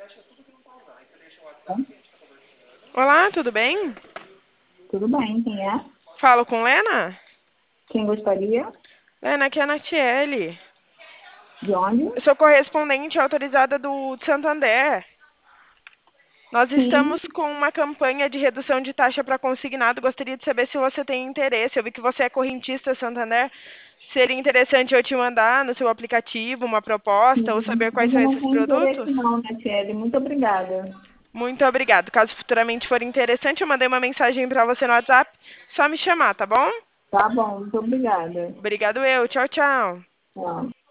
Olá, tudo bem? Tudo bem, quem é? Falo com Lena? Quem gostaria? Lena, aqui é a Natiele. De onde? Eu sou correspondente autorizada do Santander. Nós Sim. estamos com uma campanha de redução de taxa para consignado. Gostaria de saber se você tem interesse. Eu vi que você é correntista Santander. Seria interessante eu te mandar no seu aplicativo uma proposta ou Sim. saber quais Mas eu são não esses tenho interesse produtos? não, né, Thierry? Muito obrigada. Muito obrigado. Caso futuramente for interessante, eu mandei uma mensagem para você no WhatsApp. Só me chamar, tá bom? Tá bom, muito obrigada. Obrigado eu. Tchau, tchau. Tchau.